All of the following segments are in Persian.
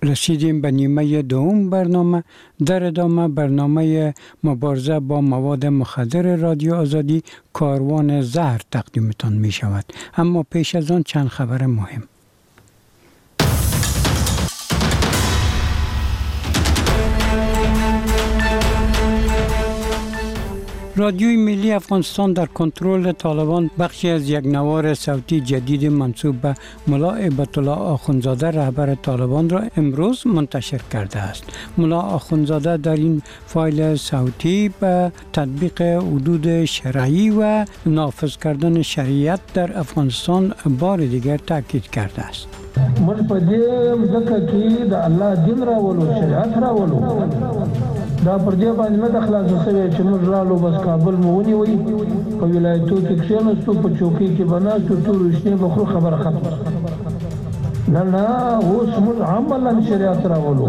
رسیدیم به نیمه دوم برنامه. در ادامه برنامه مبارزه با مواد مخدر رادیو آزادی کاروان زهر تقدیمتان می شود. اما پیش از آن چند خبر مهم. رادیوی ملی افغانستان در کنترل طالبان بخشی از یک نوار صوتی جدید منسوب به ملا هیبت الله آخوندزاده رهبر طالبان را امروز منتشر کرده است. ملا آخوندزاده در این فایل صوتی به تطبیق حدود شرعی و نافذ کردن شریعت در افغانستان بار دیگر تاکید کرده است. موږ په دې ځکه کې د الله دین راولو شریعت راولو دا پر دې باندې نه د خلاص شوی چې موږ رالو بس کابل مو ونیوي په ولایتو کې کښېناستو په چوکۍ کې بناستو ټول شنه بخور خبره ختمه نه اوس موږ عملا شریعت راولو.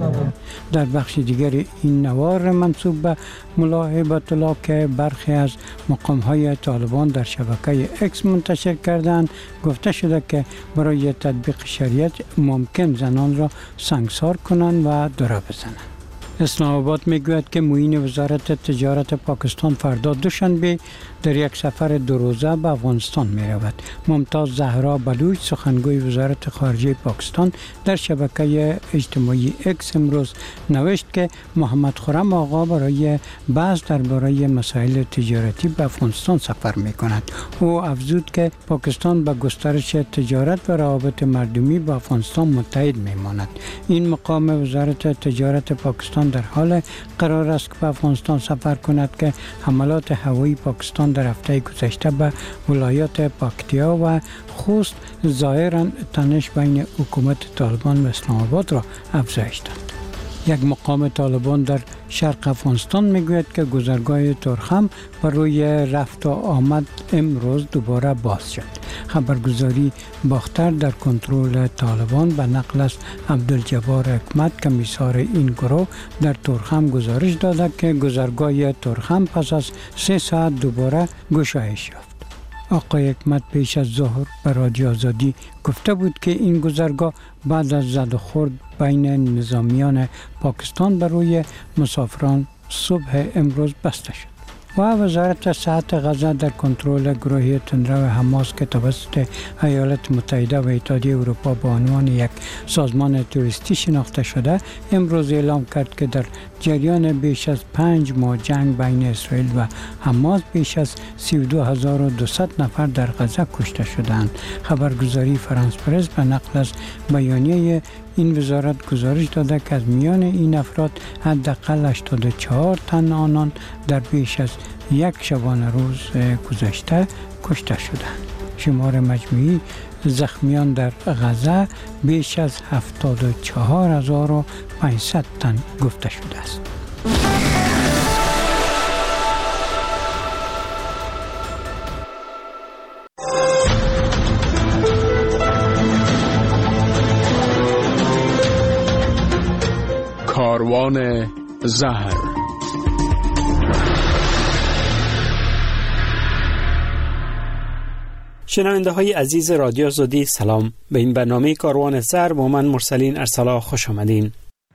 در بخش دیگر این نوار منسوب به ملا هیبت الله که برخی از مقام‌های طالبان در شبکه اکس منتشر کردند گفته شده که برای تطبیق شریعت ممکن زنان را سنگسار کنند و دره بزنند. اسلام آباد میگوید که معین وزارت تجارت پاکستان فردا دوشنبه در یک سفر 2 روزه به افغانستان می رود. ممتاز زهرا بلوچ سخنگوی وزارت خارجه پاکستان در شبکه اجتماعی اکس امروز نوشت که محمد خرم آقا برای بحث درباره مسائل تجارتی به افغانستان سفر می کند. او افزود که پاکستان به گسترش تجارت و روابط مردمی با افغانستان متحد می ماند. این مقام وزارت تجارت پاکستان در حال قرار است که به افغانستان سفر کند که حملات هوایی پاکستان در هفته گذشته به ولایات پکتیا و خوست ظاهراً تنش بین حکومت طالبان و اسلام آباد را افزایش داد. یک مقام طالبان در شرق افغانستان میگوید که گذرگاه ترخم بر روی رفت و آمد امروز دوباره باز شد. خبرگزاری باختر در کنترل طالبان به نقل از عبدالجبار حکمت کمیسار این گروه در ترخم گزارش داده که گذرگاه ترخم پس از 3 ساعت دوباره گشایش یافت. آقای حکمت پیش از ظهر به رادیو آزادی گفته بود که این گذرگاه بعد از زد و خورد بین نظامیان پاکستان بر روی مسافران صبح امروز بسته شد. و وزارت صحت غزه در کنترل گروه تندرو حماس که توسط ایالات متحده و اتحادیه اروپا به عنوان یک سازمان تروریستی شناخته شده امروز اعلام کرد که در جریان بیش از 5 ماه جنگ بین اسرائیل و حماس بیش از 32200 نفر در غزه کشته شدند. خبرگزاری فرانس پرس به نقل از بیانیه این وزارت گزارش داده که از میان این افراد حداقل 84 تن آنان در بیش از یک شبانه روز گذشته کشته شدند. شمار مجموعی زخمیان در غزه بیش از 74500 تن گفته شده است. کاروان زهر. شنونده های عزیز رادیو آزادی سلام. به این برنامه کاروان زهر با من مرسلین ارسلا خوش آمدین.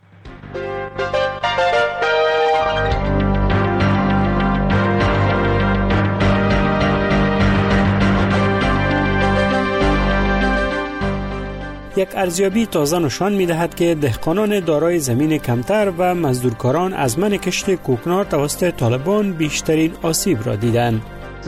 یک ارزیابی تازه نشان می‌دهد که دهقانان دارای زمین کمتر و مزدورکاران از منع کشت کوکنار توسط طالبان بیشترین آسیب را دیدند.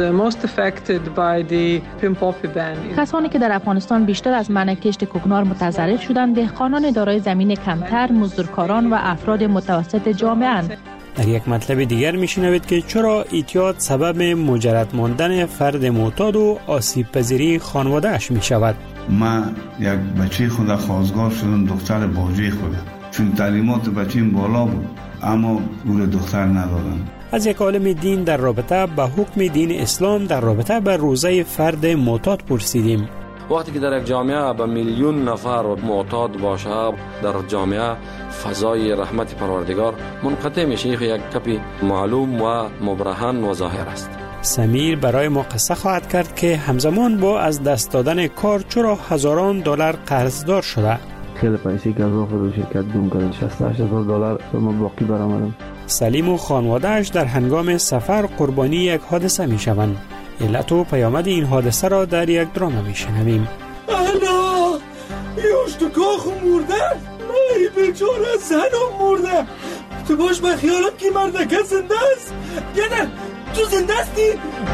کسانی که در افغانستان بیشتر از منع کشت کوکنار متضرر شدند دهقانان دارای زمین کمتر، مزدورکاران و افراد متوسط جامعه اند. در یک مطلب دیگر میشنوید که چرا اعتیاد سبب مجرد ماندن فرد معتاد و آسیب پذیری خانواده اش می شود. من یک بچه خود خواستگار شدم، دختر باجه خودم، چون تعلیمات بچیم بالا بود اما گور دختر ندادم. از یک عالم دین در رابطه با حکم دین اسلام در رابطه با روزه فرد معتاد پرسیدیم. وقتی که در یک جامعه به میلیون نفر معتاد باشه، در جامعه فضای رحمت پروردگار منقطع میشه. یک کپی معلوم و مبرهن و ظاهر است. سمیر برای ما قصه خواهد کرد که همزمان با از دست دادن کار چرا هزاران دلار قرضدار شده. خیلی پیسه که از آفر شرکت گم کردن. $68,000 ما باقی برآمدم. سلیم و خانواده‌اش در هنگام سفر قربانی یک حادثه می‌شوند. علت و پیامد این حادثه را در یک درام می‌شنویم. انا یوش تو کاخ مرده، ای بیچاره زنم مرده. تو باش به خیالم که مردکه زنده است. یعنی تو زنده استی؟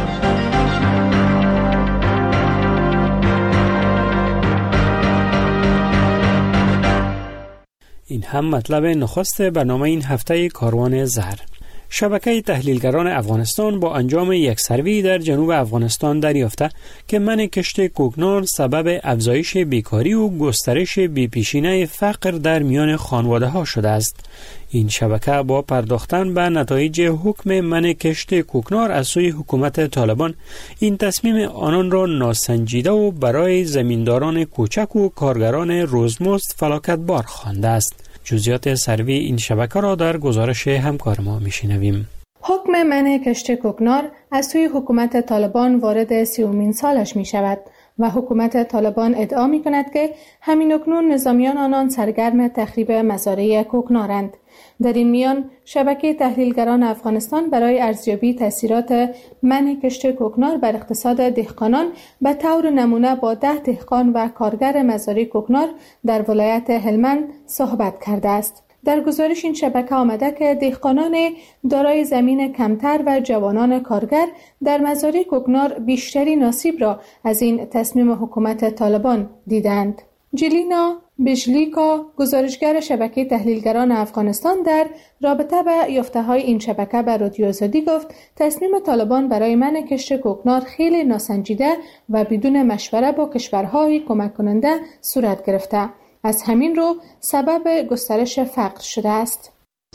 این هم مطلب نخست برنامه این هفته کاروان زهر. شبکه تحلیلگران افغانستان با انجام یک سروی در جنوب افغانستان دریافته که منع کشت کوکنار سبب افزایش بیکاری و گسترش بی‌پیشینه فقر در میان خانواده‌ها شده است. این شبکه با پرداختن به نتایج حکم منع کشت کوکنار از سوی حکومت طالبان این تصمیم آنان را ناسنجیده و برای زمینداران کوچک و کارگران روزمزد فلاکتبار خوانده است. جزئیات سروی این شبکه را در گزارش همکار ما میشنویم. حکم منع کشت کوکنار از سوی حکومت طالبان وارد 30مین سالش می شود و حکومت طالبان ادعا می کند که همین اکنون نظامیان آنان سرگرم تخریب مزارع کوکنارند. در این میان شبکه تحلیلگران افغانستان برای ارزیابی تاثیرات منع کشت کوکنار بر اقتصاد دهقانان به طور نمونه با 10 دهقان و کارگر مزارع کوکنار در ولایت هلمند صحبت کرده است. در گزارش این شبکه آمده که دهقانان دارای زمین کمتر و جوانان کارگر در مزارع کوکنار بیشترین آسیب را از این تصمیم حکومت طالبان دیدند. جلینا بجلیکا گزارشگر شبکه تحلیلگران افغانستان در رابطه به یافته‌های این شبکه به رادیو آزادی گفت تصمیم طالبان برای منع کشت کوکنار خیلی ناسنجیده و بدون مشوره با کشورهای کمک کننده صورت گرفته. از همین رو سبب گسترش فقر شده است.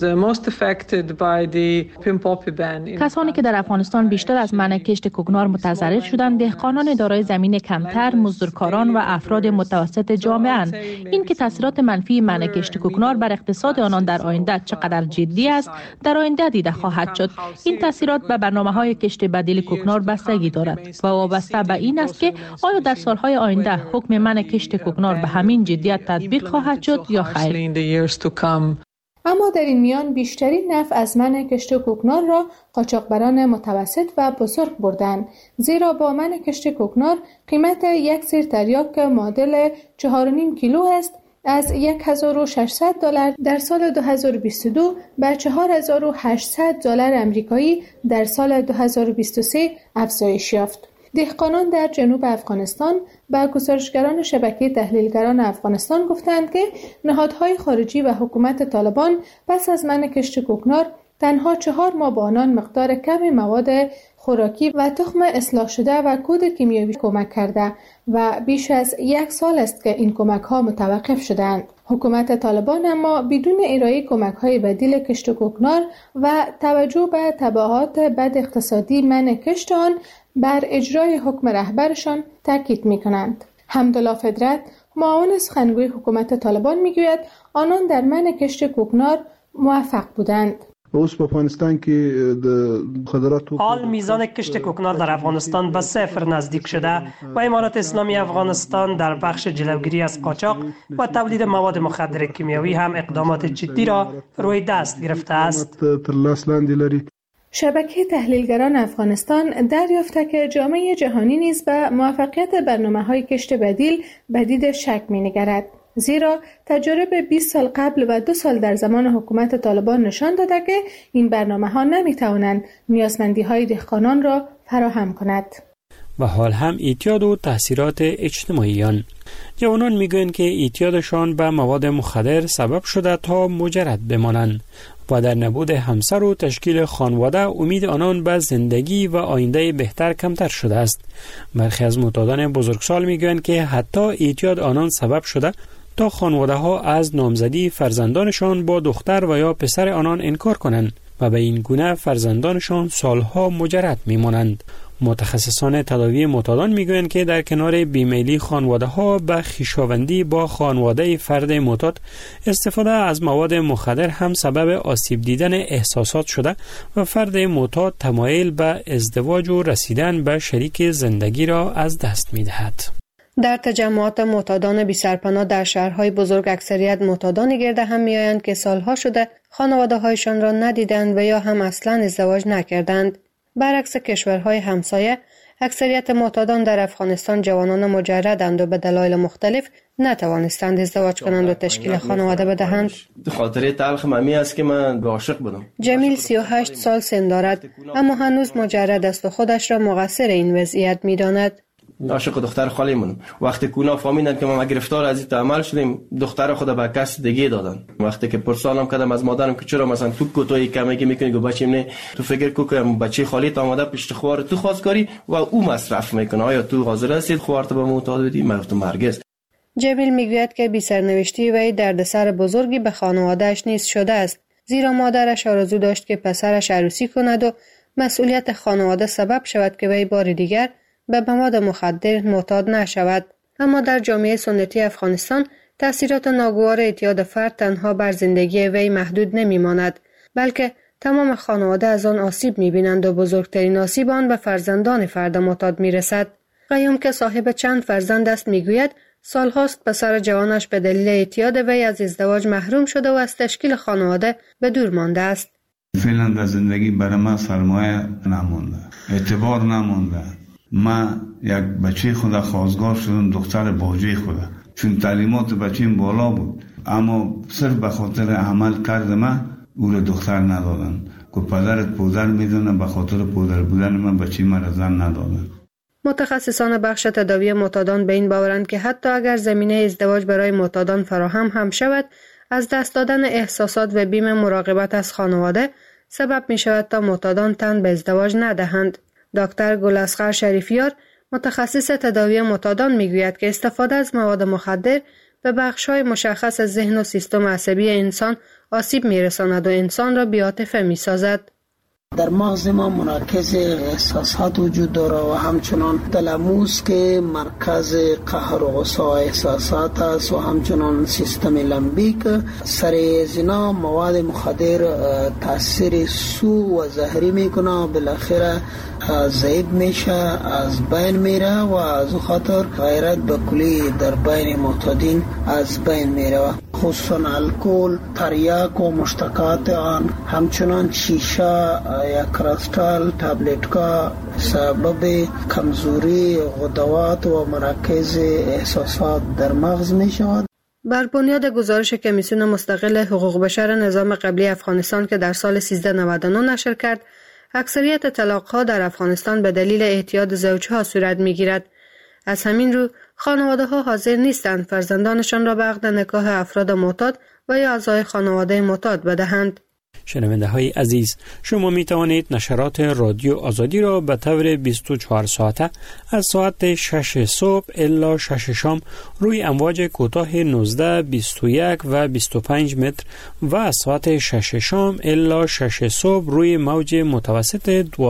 کسانی که در افغانستان بیشتر از منع کشت کوکنار متضرر شدند دهقانان دارای زمین کمتر، مزدورکاران و افراد متوسط جامعه اند. این که تاثیرات منفی منع کشت کوکنار بر اقتصاد آنان در آینده چقدر جدی است در آینده دیده خواهد شد. این تاثیرات به برنامه‌های کشت بدیل کوکنار بستگی دارد و وابسته به این است که آیا در سالهای آینده حکم منع کشت کوکنار به همین جدیت تطبیق خواهد شد یا خیر. اما در این میان بیشترین نفع از منع کشت کوکنار را قاچاقبران متوسط و بزرگ بردند، زیرا با منع کشت کوکنار قیمت یک سیر تریاک که معادل 4.5 کیلو است از $1,600 در سال 2022 به $4,800 آمریکایی در سال 2023 افزایش یافت. دهقانان در جنوب افغانستان به گزارشگران شبکه تحلیلگران افغانستان گفتند که نهادهای خارجی و حکومت طالبان پس از منع کشت کوکنار تنها 4 ماه به آنان مقدار کم مواد خوراکی و تخم اصلاح شده و کود کیمیایی کمک کرده و بیش از 1 سال است که این کمک ها متوقف شدند. حکومت طالبان اما بدون ارائه کمک های بدیل کشت کوکنار و توجه به تبعات بد اقتصادی منع کشت آن بر اجرای حکم رهبرشان تاکید می‌کنند. حمدالله فدرت معاون سخنگوی حکومت طالبان میگوید آنان در منع کشت کوکنار موفق بودند. اوس په افغانستان کې د خضراتو حال میزان کشت کوکنار در افغانستان به 0 نزدیک شده و امارات اسلامی افغانستان در بخش جلوگیری از قاچاق و تولید مواد مخدر کیمیایی هم اقدامات جدی را روی دست گرفته است. شبکه تحلیلگران افغانستان دریافته که جامعه جهانی نیز به موفقیت برنامه‌های کشت بدیل به دید شک می‌نگرد، زیرا تجارب 20 سال قبل و 2 سال در زمان حکومت طالبان نشان داده که این برنامه‌ها نمی‌توانند نیازمندی‌های دهقانان را فراهم کند. و حال هم اعتیاد و تاثیرات اجتماعی جوانان میگویند که اعتیادشان به مواد مخدر سبب شده تا مجرد بمانند و در نبود همسر و تشکیل خانواده امید آنان به زندگی و آینده بهتر کمتر شده است. برخی از معتادان بزرگسال میگویند که حتی اعتیاد آنان سبب شده تا خانواده ها از نامزدی فرزندانشان با دختر و یا پسر آنان انکار کنند و به این گونه فرزندانشان سالها مجرد میمانند. متخصصان تداوی معتادان میگویند که در کنار بیمیلی خانواده ها به خویشاوندی با خانواده فرد معتاد، استفاده از مواد مخدر هم سبب آسیب دیدن احساسات شده و فرد معتاد تمایل به ازدواج و رسیدن به شریک زندگی را از دست میدهد. در تجمعات معتادان بی سرپناه در شهرهای بزرگ اکثریت معتادان گرد هم میآیند که سالها شده خانواده‌هایشان را ندیدند و یا هم اصلاً ازدواج نکردند. برعکس کشورهای همسایه، اکثریت معتادان در افغانستان جوانان مجردند و به دلایل مختلف نتوانستند ازدواج کنند و تشکیل خانواده بدهند. خاطره تلخ ممی است که من عاشق بودم. جمیل 38 سال سن دارد اما هنوز مجرد است و خودش را مقصر این وضعیت می‌داند. عاشق دختر خالیمونم. وقتی کونا فهمیدن که ما گرفتار از این تعامل شدیم، دختر خود به کس دیگه دادن. وقتی که پرسانم کردم از مادرم که چرا مثلا تو کوتاهی کمی میکنی، گفت بچه‌م نه، تو فکر کو که بچه خالیت آماده پشت خوار تو خواستگاری و او مصرف میکنه، آیا تو حاضر هستی خوارت به معتاد بدی؟ من گفتم هرگز. جمیل میگوید که بی سرنوشتی وی دردسر بزرگی به خانواده‌اش نیز شده است، زیرا مادرش آرزو داشت که پسرش عروسی کند و مسئولیت خانواده سبب شود که وی بار دیگر به مواد مخدر معتاد نشود. اما در جامعه سنتی افغانستان تأثیرات ناگوار اعتیاد فرد تنها بر زندگی وی محدود نمیماند، بلکه تمام خانواده از آن آسیب میبینند و بزرگترین آسیب آن به فرزندان فرد معتاد میرسد. قیوم که صاحب چند فرزند است میگوید سالهاست پسر جوانش به دلیل اعتیاد وی از ازدواج محروم شده و از تشکیل خانواده به دور مانده است. فعلا در زندگی برای من سرمایه نمونده، اعتبار نمونده. من یک بچه خدا خواستگار شدم، دختر باجه خدا، چون تعلیمات بچه‌م بالا بود، اما صرف به خاطر عمل کرد من او را دختر ندادن که پدرت پودر میدونه، به خاطر پودر بودن من بچه من را زن ندادن. متخصصان بخش تداوی معتادان به این باورند که حتی اگر زمینه ازدواج برای معتادان فراهم هم شود، از دست دادن احساسات و بیم مراقبت از خانواده سبب می شود تا معتادان تن به ازدواج ندهند. دکتر گلاسخر شریفیار متخصص تداوی معتادان میگوید که استفاده از مواد مخدر به بخش‌های مشخص از ذهن و سیستم عصبی انسان آسیب می‌رساند و انسان را بی‌عاطفه می‌سازد. در مغز ما مرکز احساسات وجود داره و همچنان تلموس که مرکز قهر و غصه احساسات است و همچنان سیستم لمبیک. سر زنا مواد مخدر تاثیر سو و زهری میکنه و بالاخره ضعیف میشه، از بین میره و از خاطر غیرت به کلی در بین معتادین از بین میره، خصوصا الکل، تریاک و مشتقات آن، همچنان شیشه یا کریستال تابلت‌ها سبب کمزوری غدوات و مرکز احساسات در مغز می شود. بر بنیاد گزارش کمیسیون مستقل حقوق بشر نظام قبلی افغانستان که در سال 1399 نشر کرد، اکثریت طلاق‌ها در افغانستان به دلیل اعتیاد زوجها صورت می‌گیرد. از همین رو خانواده‌ها حاضر نیستند فرزندانشان را به عقد نکاح افراد معتاد و یا اعضای خانواده معتاد بدهند. شنونده های عزیز، شما می توانید نشرات رادیو آزادی را به طور 24 ساعته از ساعت 6 صبح الی 6 شام روی امواج کوتاه 19، 21 و 25 متر و از ساعت 6 شام الی 6 صبح روی موج متوسط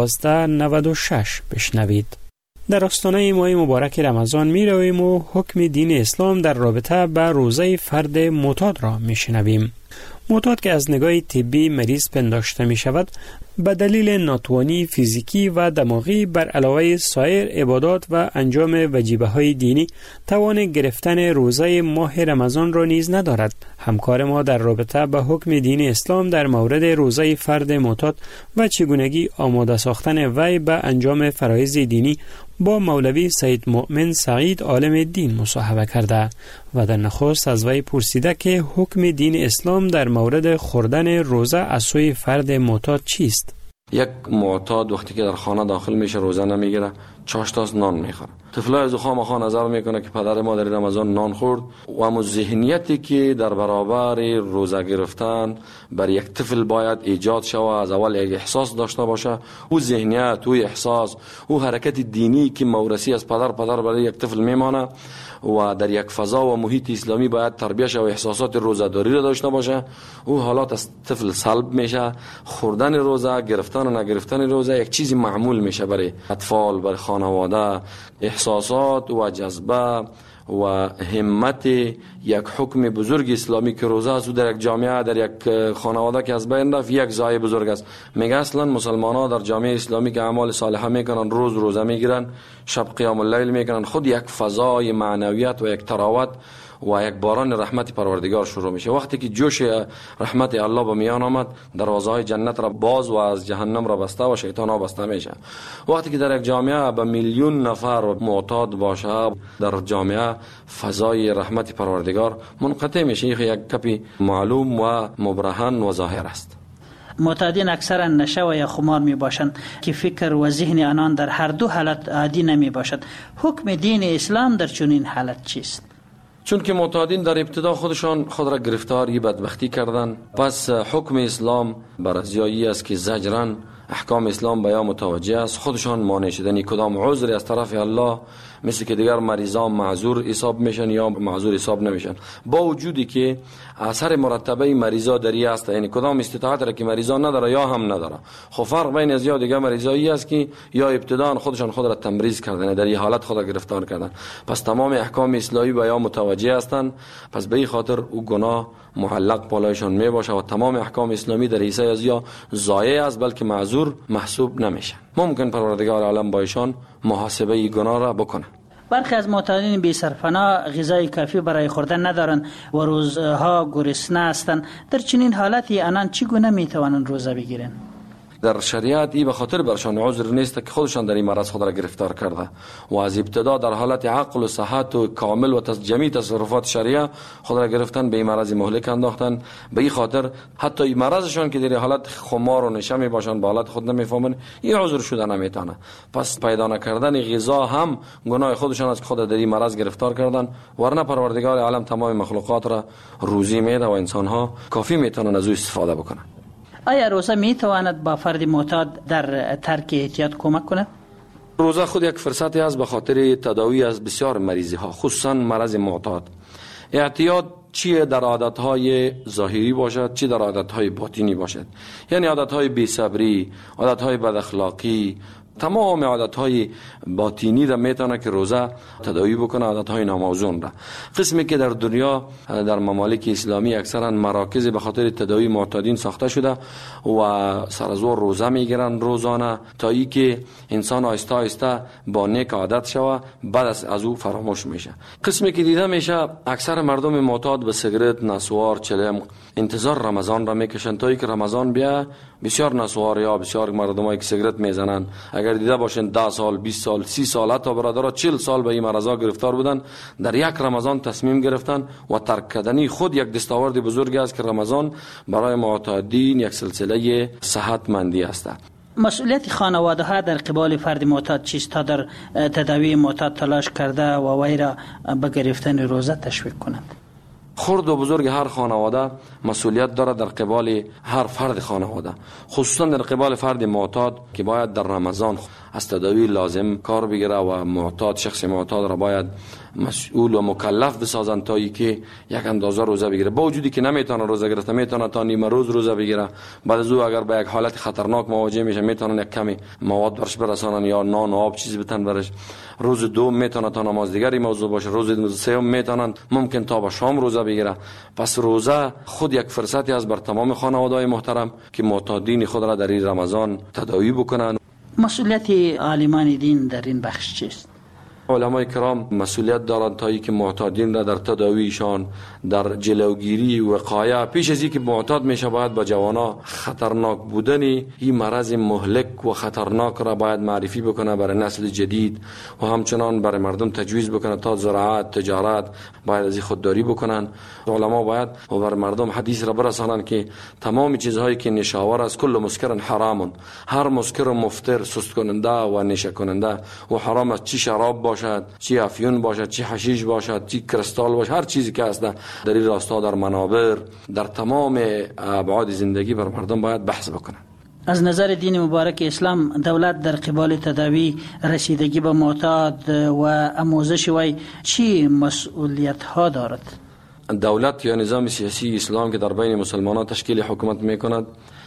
1296 بشنوید. در آستانه ماه مبارک رمضان می رویم و حکم دین اسلام در رابطه به روزه فرد معتاد را می شنویم. معتاد که از نگاه طبی مریض پنداشته می شود، به دلیل ناتوانی فیزیکی و دماغی بر علاوه سایر عبادات و انجام وجیبه های دینی توان گرفتن روزه ماه رمضان را نیز ندارد. همکار ما در رابطه به حکم دین اسلام در مورد روزه فرد معتاد و چگونگی آماده ساختن وی به انجام فرایض دینی با مولوی سید مؤمن سعید عالم دین مصاحبه کرده و در نخست از وی پرسیده که حکم دین اسلام در مورد خوردن روزه از سوی فرد معتاد چیست؟ یک معتاد وقتی که در خانه داخل میشه روزه نمیگیره، چاشتاس نان میخوره. طفلای از خامخا نظر میکنه که پدر ما در رمضان نان خورد و اما ذهنیتی که در برابر روزه گرفتن بر یک طفل باید ایجاد شود، از اول یک احساس داشته باشه، او ذهنیت، او احساس، او حرکت دینی که موروثی از پدر برای یک طفل میمانه و در یک فضا و محیط اسلامی باید تربیت و احساسات روزه‌داری را داشته باشه، او حالات از طفل سلب میشه. خوردن روزه، گرفتن و نگرفتن روزه یک چیزی معمول میشه برای اطفال، برای خانواده. احساسات و جذبه و همت یک حکم بزرگ اسلامی که روزه از در یک جامعه، در یک خانواده که از بین رفت، یک ضایع بزرگ است. میگه اصلا مسلمان ها در جامعه اسلامی که اعمال صالحه میکنن، روزه میگیرن، شب قیام اللیل میکنن، خود یک فضای معنویت و یک تراوت و یک باران رحمت پروردگار شروع میشه. وقتی که جوش رحمت الله به میان آمد، دروازه های جنت را باز و از جهنم را بسته و شیطان ها بسته میشه. وقتی که در یک جامعه به میلیون نفر معتاد باشه، در جامعه فضای رحمت پروردگار منقطع میشه. یک کپی معلوم و مبرهن و ظاهر است. معتادین اکثرا نشه و یا خمار می باشند که فکر و ذهن آنان در هر دو حالت عادی نمی باشد. حکم دین اسلام در چنین حالت چیست؟ چون که معتادین در ابتدا خودشان خود را گرفتاری بدبختی کردن، پس حکم اسلام بر ازیایی است که زجرن احکام اسلام به یا متوجه است، خودشان مانع شدن کدام عذری از طرف الله، مثل که دیگر مریضان معذور حساب میشن یا معذور حساب نمیشن، با وجودی که اثر مرتبه مریضا دری است، یعنی کدام استطاعت را که مریضان نداره یا هم نداره. خب فرق بین از یا دیگر مریضایی است که یا ابتداً خودشان خود را تمریض کردن، در این حالت خود را گرفتار کردن، پس تمام احکام اسلامی به یا متوجه هستند، پس به این خاطر او گناه معلق بالایشان می باشه و تمام احکام اسلامی در حیث از یا ضایع است، بلکه معذور محسوب نمیشن. ممکن پروردگار عالم با ایشان محاسبه گناه را بکنه. برخی از معتادین بی سرپناه غذای کافی برای خوردن ندارند و روزها گرسنه هستند. در چنین حالتی آنان چگونه میتوانند روزه بگیرند؟ در شریعت ای به خاطر برشان عذر نیست که خودشان در این مرض خود را گرفتار کرده و از ابتدا در حالت عقل و صحت و کامل و جمعی تصرفات شریعه خود را گرفتن، به این مرض مهلک انداختن. به این خاطر حتی این مرضشان که در حالت خمار و نشه می باشند، به حالت خود نمیفهمند، این عذر شده نمیتونه. پس پیدا نکردن غذا هم گناه خودشان است که خود در این مرض گرفتار کردن، ورنه پروردگار عالم تمام مخلوقات را روزی میده و انسان ها کافی میتونن از او استفاده بکنن. آیا روزه می تواند با فرد معتاد در ترک اعتیاد کمک کند؟ روزه خود یک فرصتی است به خاطر تداوی از بسیار مریضی ها، خصوصا مرض معتاد. اعتیاد چی در عادتهای ظاهری باشد، چی در عادتهای باطنی باشد، یعنی عادتهای بی‌صبری، عادتهای بد اخلاقی، تمام عادتهای باطنی را میتونه که روزه تداوی بکنه، عادتهای ناموزون را. قسمی که در دنیا در ممالک اسلامی اکثرا مراکز به خاطر تداوی معتادین ساخته شده و سر از روزه میگیرن روزانه تا ای که انسان آهسته آهسته با نیک عادت شوه، بعد از او فراموش میشه. قسمی که دیده میشه اکثر مردم معتاد به سیگرت، نسوار، چلم انتظار رمضان را میکشن تا ای که رمضان بیا. بسیار نسوار یا بسیار مردمایی که سیگرت میزنن، اگر دیده باشین 10 سال، 20 سال، 30 سال، حتی برادرها 40 سال به این مرضا گرفتار بودن، در یک رمضان تصمیم گرفتن و ترک کردنی خود یک دستاورد بزرگی است که رمضان برای معتادین یک سلسله صحتمندی است. مسئولیت خانواده ها در قبال فرد معتاد چیست تا در تداوی معتاد تلاش کرده و وی را به گرفتن روزه تشویق کنند؟ خرد و بزرگ هر خانواده مسئولیت دارد در قبال هر فرد خانواده، خصوصا در قبال فرد معتاد که باید در رمضان از تداوی لازم کار بگیره و معتاد، شخص معتاد را باید مسئول و مکلف بسازند تا ای که یک اندازه روزه بگیره. با وجودی که نمیتونه روزه گرفته، میتونه تا نیم روز روزه بگیره، بعد از او اگر به یک حالت خطرناک مواجه میشه میتونن یک کمی مواد برش برسانن یا نان و آب چیزی بتن برش. روز دوم میتونه تا نماز دیگری موضوع باشه، روز سوم میتونن ممکن تا به شام روزه بگیره. پس روزه خود یک فرصتی است بر تمام خانواده‌های محترم که معتادین خود را در این رمضان تداوی بکنن. مسئولیت عالمان دین در این بخش چیست؟ علمای کرام مسئولیت دارند تا اینکه معتادین را در تداویشان، در جلوگیری و وقایه، پیش از اینکه معتاد میشه باید با جوانا خطرناک بودن این مرض مهلک و خطرناک را باید معرفی بکنه برای نسل جدید و همچنان برای مردم تجویز بکنه تا زراعت، تجارت باید از این خودداری بکنن. علما باید و برای مردم حدیث را برسانند که تمام چیزهایی که نشاور است، کل مسکر حرام، هر مسکر مفتر، سست کننده و نشه کننده و حرام است، چی شراب باشد، چی افیون باشد، چی حشیش باشد، چی کریستال باشد، هر چیزی که هست در این راستا، در منابر، در تمام ابعاد زندگی بر مردم باید بحث بکنن. از نظر دین مبارک اسلام دولت در قبال تداوی، رسیدگی به معتاد و آموزش وی چی مسئولیت ها دارد؟ دولت یا نظام سیاسی اسلام که در بین مسلمانان تشکیل حکومت میکند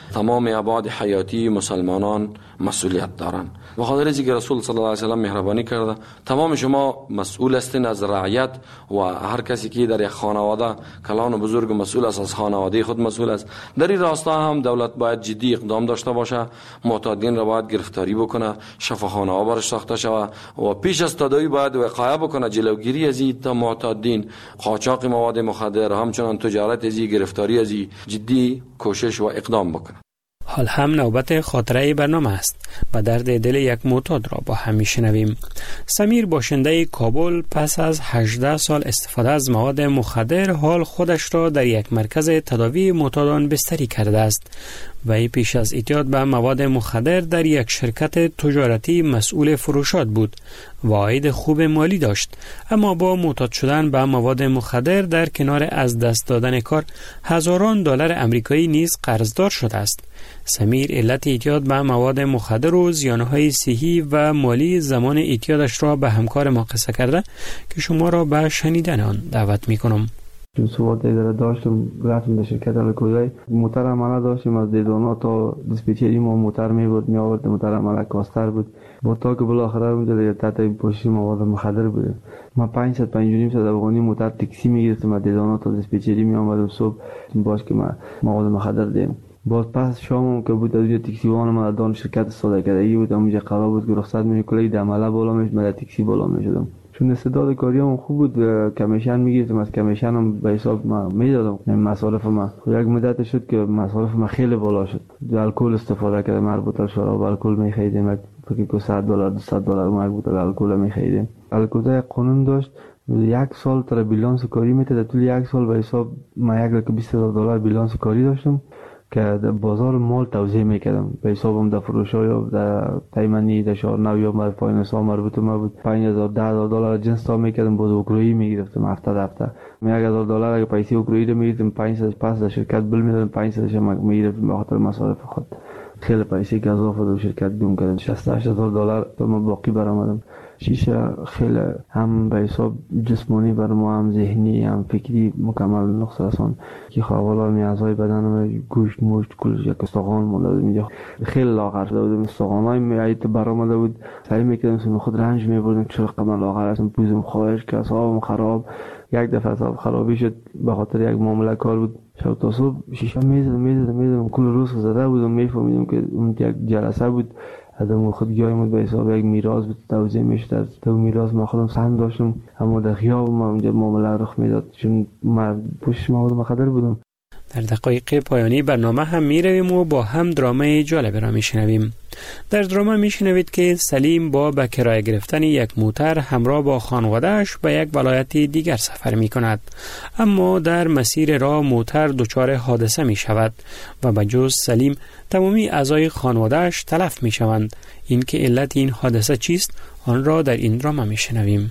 تمام ابعاد حیاتی مسلمانان مسئولیت دارند. و خاطر اینکه رسول صلی الله علیه و سلم مهربانی کرده تمام شما مسئول هستین از رعیت و هر کسی که در یک خانواده کلان و بزرگ مسئول است، از خانواده خود مسئول است. در این راستا هم دولت باید جدی اقدام داشته باشه، معتادین را باید گرفتاری بکنه، شفاخانه ها برش ساخته شود و پیش از تداوی باید وقایع بکنه، جلوگیری از این معتادین، قاچاق مواد مخدر، همچنان تجارت از این، گرفتاری از این جدی کوشش و اقدام بکنه. حال هم نوبت خاطره برنامه است و درد دل یک معتاد را با هم میشنویم. سمیر باشنده کابل پس از 18 سال استفاده از مواد مخدر حال خودش را در یک مرکز تداوی معتادان بستری کرده است. وی پیش از اعتیاد به مواد مخدر در یک شرکت تجارتی مسئول فروشات بود و عاید خوب مالی داشت، اما با معتاد شدن به مواد مخدر در کنار از دست دادن کار هزاران دلار آمریکایی نیز قرضدار شده است. سمیر علت اعتیاد به مواد مخدر و زیانهای صحی و مالی زمان اعتیادش را به همکار ما قصه کرده که شما را به شنیدن آن دعوت میکنم. چون صحبت اداره داشتم رفتم در شرکت الکوزای موتر عمله داشتیم، از دیدانا تا دیسپیچری ما موتر می آورد، موتر عمله کاستر بود با تا که بالاخره اونجا تحت پوشش مواد مخدر بود. ما 500 افغانی موتر تاکسی میگرفتم از دیدانا تا دیسپیچری می آمدم صبح باش که ما مواد مخدر دیم. باز پس شام که بود از اونجا تاکسی وان ما دان شرکت سوداگری بود، اونجا قرار بود که رخصت می کلی د عمله بالا میشد، من تاکسی بالا میشدم. چون استعداد کاریم خوب بود، کمیشن میگرفتم، از کمیشنم به حساب ما میدادم مصارف ما. یک مدت شد که مصارف ما خیلی بالا شد، الکل استفاده کردم، مربوطه شراب الکل میخریدیم، فکر کنم $100 $200 مربوطه الکل میخریدیم. الکل قانون داشت 1 سال تر بیلانس کاری میته، طول 1 سال به حساب ما $1,20,000 بیلانس کاری داشتم که در بازار مال توزیع میکردم به حسابم، در فروش‌ها یا در تایمنی در شهر نو یا در فایننس ها مربوط ما بود. $5,000 $10,000 جنس تا میکردم، باز اوکرائی میگرفتم هفته $1,000 اگه پیسه اوکرائی رو میگرفتم 500 پس در شرکت بل میدادم، 500 میگرفتم به خاطر مصارف خود. خیلی پیسه گزافه در شرکت گم کردم، $60,000 تا ما باقی برآمدم. شیشه خیلی هم به حساب جسمانی بر ما، هم ذهنی هم فکری مکمل نقص رسان که خواهوالا میازهای بدنم گوشت موشت کلش یک استخوان مونده اینجا خیلی لاغر شده بودم، استخوانای میایت برآمده بود، سعی میکردم سم خود رنج میبردم که چرا قدم لاغر هستم، پوزم خواهش که اصابم خراب. یک دفعه اصاب خرابی شد به خاطر یک معامله کار بود، شب تا صبح شیشه میزدم کل روز زده بودم، میفهمیدم که اون یک جلسه بود آدم خود جایمون به حساب یک میراث بود توزیع میشد، از تو میراث ما خودم سهم داشتم، اما در خیاب ما اونجا معامله رخ میداد چون ما پوشش مواد مخدر بودم. در دقایق پایانی برنامه هم میرویم و با هم درامه جالب را میشنویم. در درامه میشنوید که سلیم با به کرایه گرفتن یک موتر همراه با خانواده‌اش به یک ولایت دیگر سفر میکند، اما در مسیر راه موتر دچار حادثه میشود و به جز سلیم تمامی اعضای خانواده‌اش تلف میشوند. این که علت این حادثه چیست آن را در این درامه میشنویم.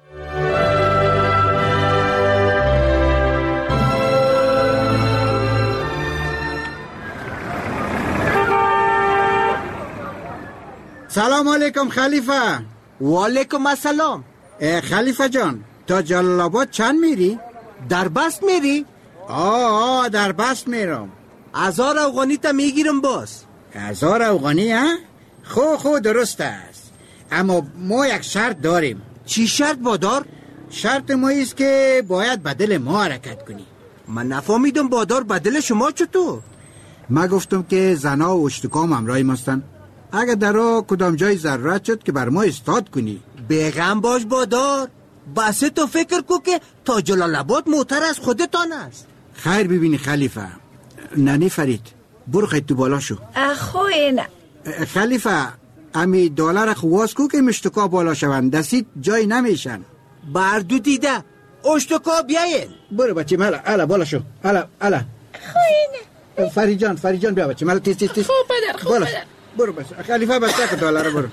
سلام علیکم خلیفه. و علیکم السلام. خلیفه جان تا جلال آباد چند میری؟ در بست میری؟ آه در بست میرم. 1000 افغانی تا میگیرم باز. 1000 افغانی ها؟ خو درست است، اما ما یک شرط داریم. چی شرط بادار؟ شرط ما ایست که باید بدل ما حرکت کنی. من نفهمیدم بادار، بدل شما چطور؟ ما گفتم که زنا و اشتکام همراهی ماستن، اگر در راه کدام جای ضرورت شد که بر ما استاد کنی. بیغم باش بادار، بس تو فکر کو که تا جلال آباد موتر از خودتان است. خیر ببینی خلیفه. ننی فرید برو خیلی تو بالا شو. اخوین خلیفه امی دلار خواست کو که مشتکا بالا شوند، دستید جای نمیشن. بردو دیده اشتکا بیاین. برو بچه مالا الا بالا شو. الا خوین فرید جان بیا بچه مالا تیز خوب پدر برو بس خلیفه بس که دلار برو.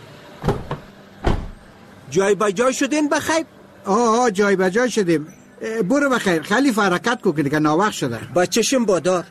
جای با جای شدین بخیر؟ آه جای با جای شدیم. برو بخیر خلیفه حرکت کو که ناوقت شده. با چشم بادار.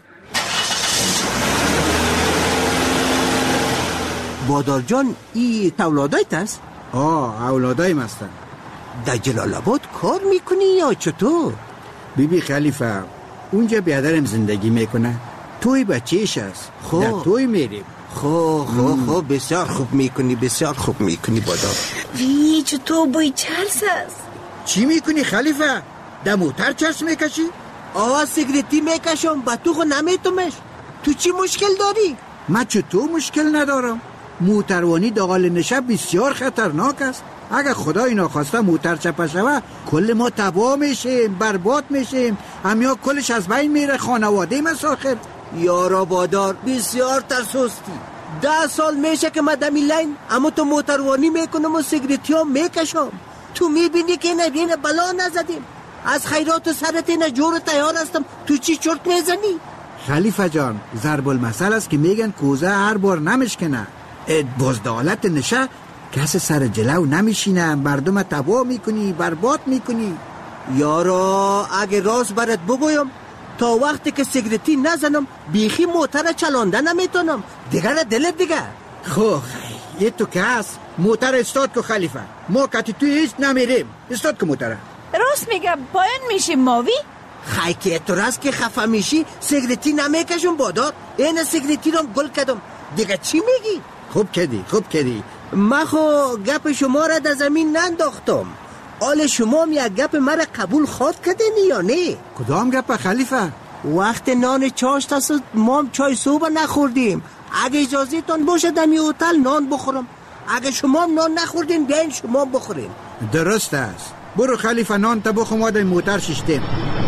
بادار جان ای اولادایت است؟ اولادایم هستن. در جلال آباد کار میکنی یا چطور؟ بیبی خلیفه اونجا بیادرم زندگی میکنه، توی بچهش است. در توی میریم. خب بسیار خوب میکنی، بسیار خوب میکنی بادار. ویچ تو بای چرس است. چی میکنی خلیفه؟ در موتر چرس میکشی؟ سیگریتی میکشم، با تو خو نمیتومش. تو چی مشکل داری؟ من چطور مشکل ندارم؟ موتروانی داخل نشه بسیار خطرناک است. اگر خدای ناخواسته موتر چپه شوه کل ما تباه میشیم، برباد میشیم، همیا کلش از بین میره، خانواده مساخر. یارا بادار بسیار ترسوستی. 10 سال میشه که من دمی لین اما تو موتروانی میکنم و سیگریتی هم میکشم. تو میبینی که نبینه بلا نزدیم. از خیرات و سرت اینه جور تیار هستم، تو چی چرت میزنی؟ خلیفه جان ضرب المثل است که میگن کوزه هر بار نمشکنه. بزدالت نشه کس سر جلو نمیشینه، مردم تباه میکنی، برباد میکنی. یارا اگه راست برات بگویم تا وقتی که سیگریتی نزنم بیخی موتر چلانده نمیتونم. دیگر دلت دیگر. خب یه تو که هست موتر استاد که خلیفه، ما کتی توی هیچ نمیریم. استاد که موتره. راست میگم پایان میشیم ماوی. خی که تو راست که خفه میشی سیگریتی نمیکشم بادار. این سیگریتی رو گل کردم. دیگه چی میگی؟ خوب کردی. من خو گپ شما را در زمین ننداختم. آل شما هم یک گپ مرا قبول خود کردین یا نه؟ کدام گپ خلیفه؟ وقت نان چاشت است ما هم چای صبح نخوردیم. اگه اجازه تان باشه دمی هتل نان بخورم. اگه شما هم نان نخوردین بیاین شما بخورین. درست است. برو خلیفه نان تا بخور، ما در موتر ششتیم.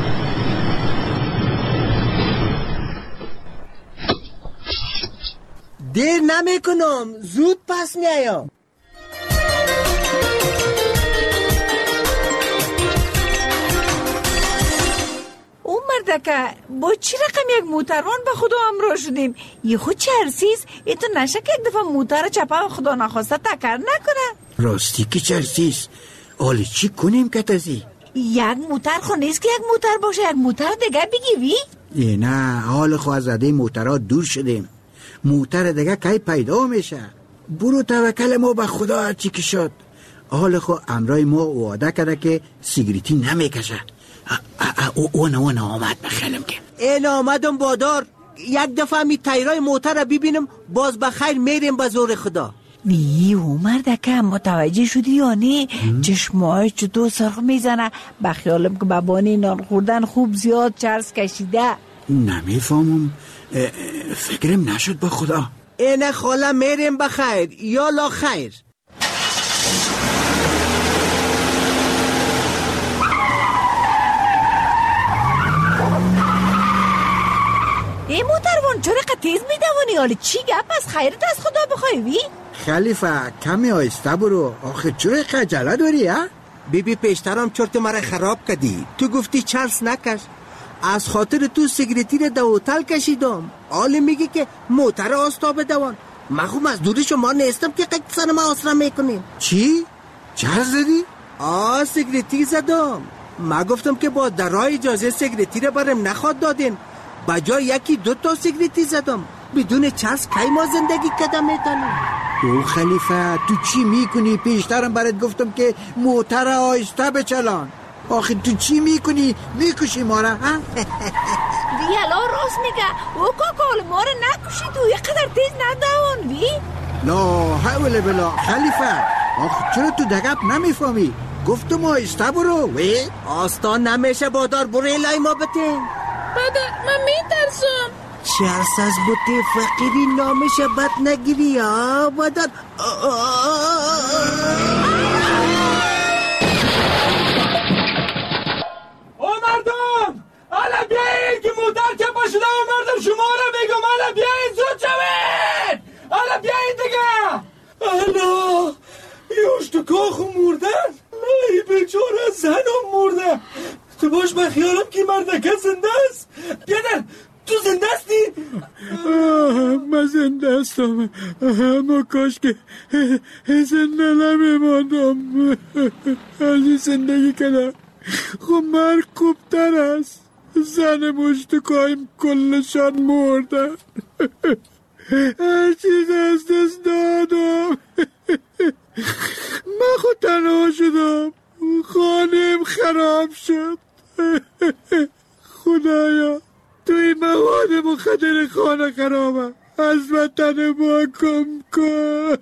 دیر نمی کنم، زود پس میایم. او مردکه با چی رقم یک موتروان به خدا همراه شدیم؟ یه خود چرسیز ایتو نشه که یک دفعه موتر چپه خدا نخواسته تکر نکنه. راستی که چرسیز. حالی چی کنیم که تزی؟ یک موتر خو نیست که یک موتر باشه، یک موتر دیگه بگی وی؟ نه حال خو از عده موترها دور شدیم. موتر دیگه کی پیدا میشه. برو توکل ما به خدا هرچی که شد. حال خو امرای ما وعده کرده که سیگریتی نمیکشه. اون آمد بخیلم که این آمدم بادار. یک دفعه می تیرای موتر رو ببینم باز بخیر میریم به زور خدا. وی او مردکه متوجه شدی یا نه؟ چشمای چطور سرخ میزنه. بخیالم که بابانی نان خوردن خوب زیاد چرس کشیده. نمیفهمم، فکرم نشد با خدا. اینه خاله میریم بخیر یا لا خیر. این موتروان چرا تیز میدوانی؟ حالا چی گپ از خیرت از خدا بخوای وی؟ خلیفه کمی آیسته برو. آخه چرا خجله داری ها؟ بیبی پیشترم چرت مرا خراب کردی. تو گفتی چرس نکش، از خاطر تو سیگریتی رو در هتل کشیدم. حالا میگی که موتر آستاب دوان. من خوب از دوری شما نیستم که قید سر ما آسرا میکنیم. چی؟ چرس زدی؟ سیگریتی زدم. من گفتم که با درای اجازه سیگریتی رو برم نخواد دادین. بجای یکی 2 تا سیگریتی زدم. بدون چرس کی ما زندگی کردم میتونیم؟ او خلیفه تو چی میکنی؟ پیشترم برات گفتم که موتر آیسته بچلان. آخه تو چی میکنی؟ میکشی ما را ها؟ ویالا راست میگه. او کاکال ما را نکشی تو یه قدر تیز ندوان وی. لا حول بلا خلیفه. آخه چرا تو دقیق نمیفهمی؟ گفتم آیسته برو وی. آستان نمیشه بادار، برو لای ما بتین. بادر من میترسم. چرس از بوته فقیری نامشه بد نگیری ها بادر. او مردم حالا بیایید که موتر که پاشده و مردم شما را بگم. حالا بیایید زود شوید. حالا بیایید دیگه. حالا یوش تو کاخو مردن. ای بیچاره زنم مرده. تو باش به خیالم که مردکه زنده است. بیادر تو زنده استی؟ من زنده استم، اما کاش که زنده نمیماندم. علی زندگی کنم. خب مرگ خوبتر است. زن مشتکایم کلشان مردن. هر چیز از دست دادم. من خود تنها شدم. خانم خراب شد. خدایا توی مواد مخدر خانه خرابه، از وطن ما کم کن.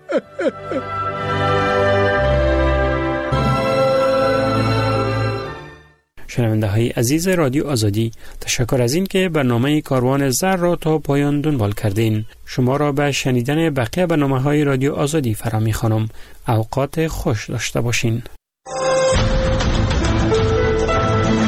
شنونده های عزیز رادیو آزادی، تشکر از این که برنامه کاروان زر را تا پایان دنبال کردین. شما را به شنیدن بقیه برنامه های رادیو آزادی فرا می‌خوانم. اوقات خوش داشته باشین.